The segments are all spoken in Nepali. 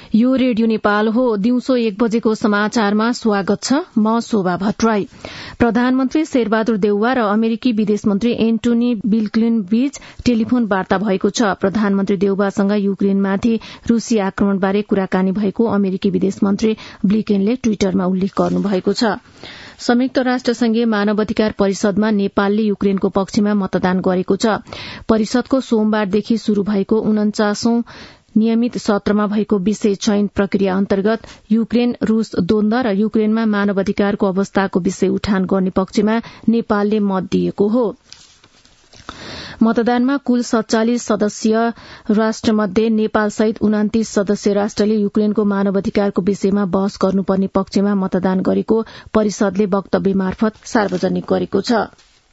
यो रेडियो नेपाल हो। दिउँसो 1 बजेको समाचारमा स्वागत छ। म शोभा भट्टराई। प्रधानमन्त्री शेरबहादुर देउवा र अमेरिकी विदेश मन्त्री एन्टोनी ब्लिंकन बीच टेलिफोन वार्ता भएको छ। प्रधानमन्त्री देउवासँग युक्रेनमाथि रूसी आक्रमणबारे कुराकानी भएको अमेरिकी विदेश मन्त्री ब्लिंकनले ट्वीटरमा उल्लेख गर्नुभएको छ। संयुक्त राष्ट्र संघीय मानवाधिकार परिषदमा नेपालले युक्रेनको पक्षमा मतदान गरेको छ। परिषदको सोमबारदेखि शुरू भएको 49औं नियमित सत्रमा भएको विषय चयन प्रक्रिया अन्तर्गत युक्रेन रूस द्वन्द र युक्रेनमा मानवाधिकारको अवस्थाको विषय उठान गर्ने पक्षमा नेपालले मत दिएको हो। मतदानमा कुल 47 सदस्यीय राष्ट्रमध्ये नेपालसहित 29 सदस्य राष्ट्रले युक्रेनको मानवाधिकारको विषयमा बहस गर्नुपर्ने पक्षमा मतदान गरेको परिषदले वक्तव्य मार्फत सार्वजनिक गरेको छ।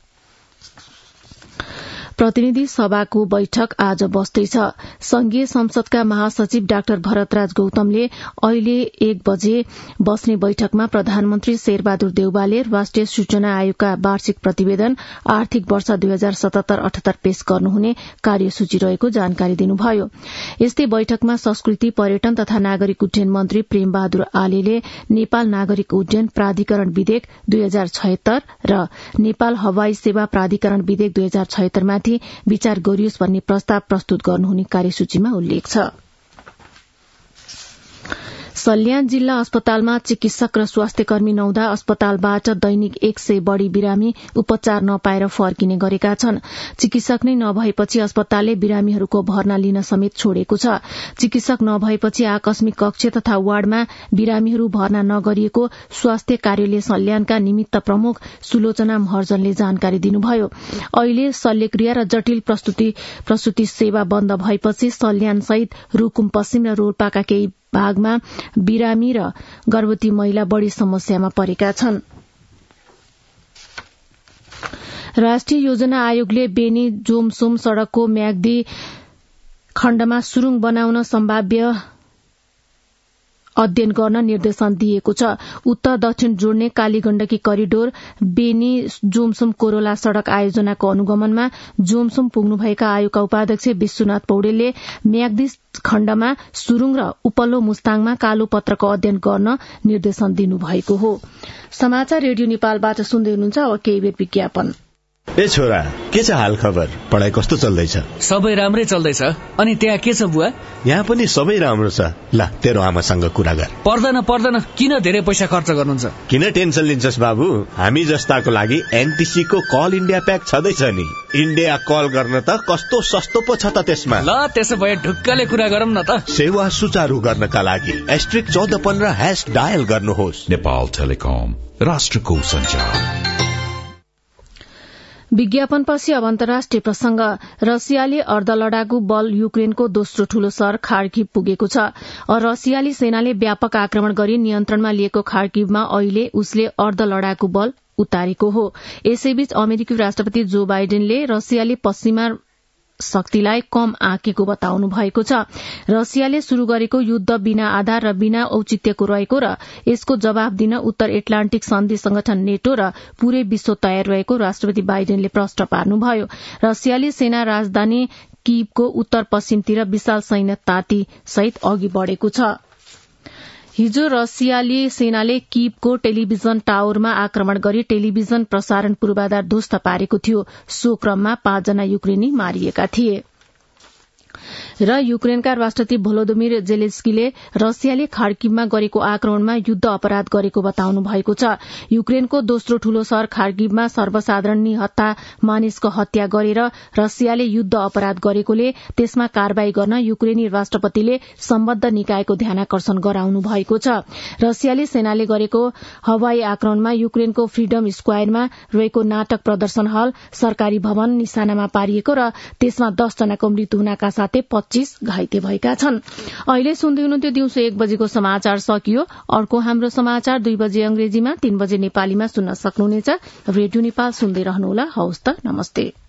प्रतिनिधि सभाको बैठक आज बस्दैछ। संघीय संसदका महासचिव डाक्टर भरतराज गौतमले अहिले 1 बजे बस्ने बैठकमा प्रधानमन्त्री शेरबहादुर देउवाले राष्ट्रिय सूचना आयोगका वार्षिक प्रतिवेदन आर्थिक वर्ष 2077-78 पेश गर्नुहुने कार्यसूची रहेको जानकारी दिनुभयो। यस्तै बैठकमा संस्कृति पर्यटन तथा नागरिक उड्डयन मन्त्री प्रेमबहादुर आलेले नेपाल नागरिक उड्डयन प्राधिकरण विधेयक 2076 र नेपाल हवाई सेवा प्राधिकरण विधेयक 2076 माथि विचार गरियोस् भन्ने प्रस्ताव प्रस्तुत गर्नुहुने कार्यसूचीमा उल्लेख छ। सल्यान जिल्ला अस्पतालमा चिकित्सक र स्वास्थ्यकर्मी नहुँदा अस्पतालबाट दैनिक 100 बढ़ी बिरामी उपचार नपाएर फर्किने गरेका छन्। चिकित्सक नै नभएपछि अस्पतालले बिरामीहरूको भर्ना लिन समेत छोडेको छ। चिकित्सक नभएपछि आकस्मिक कक्ष तथा वार्डमा बिरामीहरू भर्ना नगरिएको स्वास्थ्य कार्यालय सल्यानका निमित्त प्रमुख सुलोचना महर्जनले जानकारी दिनुभयो। अहिले शल्यक्रिया र जटिल प्रसूति सेवा बन्द भएपछि सल्यान सहित रूकुम पश्चिम र रोल्पाका केही भागमा बिरामी र गर्भवती महिला बढ़ी समस्यामा परेका छन्। राष्ट्रिय योजना आयोगले बेनी जोमसोम सड़कको म्याग्दी खण्डमा सुरुङ बनाउन सम्भाव्य अध्ययन गर्न निर्देशन दिएको छ। उत्तर दक्षिण जोड्ने कालीगण्डकी करिडोर बेनी जोमसोम कोरोला सड़क आयोजनाको अनुगमनमा जोमसोम पुग्नुभएका आयोगका उपाध्यक्ष विश्वनाथ पौडेलले म्याग्दी खण्डमा सुरुङ र उपल्लो मुस्ताङमा कालो पत्रको अध्ययन गर्न निर्देशन दिनुभएको हो। समाचार रेडियो नेपालबाट सुन्दै हुनुहुन्छ। अब केही बेर विज्ञापन। ए छोरा, के छ हाल खबर? पढाइ कस्तो चल्दैछ? सबै राम्रै चल्दैछ। अनि त्यहाँ के छ बुवा? यहाँ पनि सबै राम्रो छ। ल तेरो आमासँग कुरा गर। पर्दैन, किन धेरै पैसा खर्च गर्नुहुन्छ? किन टेन्सन लिन्छस् बाबु? हामी जस्ताको लागि एनटीसी को कल इन्डिया प्याक छँदैछ नि। इन्डिया कल गर्न त कस्तो सस्तो पो छ त त्यसमा। ल त्यसो भए ढुक्कले कुरा गरौँ न त। सेवा सुचारू गर्नका लागि *1415# डायल गर्नुहोस्। नेपाल टेलिकम, राष्ट्रको सञ्चार। विज्ञापनपछि अब अन्तर्राष्ट्रिय प्रसंग। रसियाले अर्धलडाकु बल युक्रेनको दोस्रो ठूलो शहर खार्किभ पुगेको छ। रसियाली सेनाले व्यापक आक्रमण गरी नियन्त्रणमा लिएको खार्किभमा अहिले उसले अर्धलडाकु बल उतारेको हो। यसैबीच अमेरिकी राष्ट्रपति जो बाइडेनले रसियाले पश्चिमा शक्तिलाई कम आँकेको बताउनु भएको छ। रसियाले शुरू गरेको युद्ध बिना आधार र बिना औचित्यको रहेको र यसको जवाब दिन उत्तर एटलान्टिक सन्धि संगठन नेटो र पूरै विश्व तयार रहेको राष्ट्रपति बाइडेनले प्रश्न पार्नुभयो। रसियाली सेना राजधानी कीवको उत्तर पश्चिमतिर विशाल सैन्य ताती सहित अघि बढ़ेको छ। हिजो रसियाली सेनाले कीवको टेलिभिजन टावरमा आक्रमण गरी टेलिभिजन प्रसारण पूर्वाधार ध्वस्त पारेको थियो। सो क्रममा 5 जना युक्रेनी मारिएका थिए। र युक्रेनका राष्ट्रपति भोलोदिमिर जेलेन्स्कीले रसियाले खार्किभमा गरेको आक्रमणमा युद्ध अपराध गरेको बताउनु भएको छ। युक्रेनको दोस्रो ठूलो शहर खार्किभमा सर्वसाधारण निहत्था मानिसको हत्या गरेर रसियाले युद्ध अपराध गरेकोले त्यसमा कारवाही गर्न युक्रेनी राष्ट्रपतिले सम्बद्ध निकायको ध्यानाकर्षण गराउनु भएको छ। रसियाली सेनाले गरेको हवाई आक्रमणमा युक्रेनको फ्रीडम स्क्वायरमा रहेको नाटक प्रदर्शन हल, सरकारी भवन निशानामा पारिएको र त्यसमा 10 जनाको मृत्यु हुनका साथै 25 घाइते भएका छन्। अहिले सुन्दै हुनुहुन्थ्यो दिउँसो 1 बजेको समाचार सकियो। अर्को हाम्रो समाचार 2 बजे अंग्रेजीमा 3 बजे नेपालीमा सुन्न सक्नुहुनेछ। रेडियो नेपाल सुन्दै रहनुहोला। हवस् त, नमस्ते।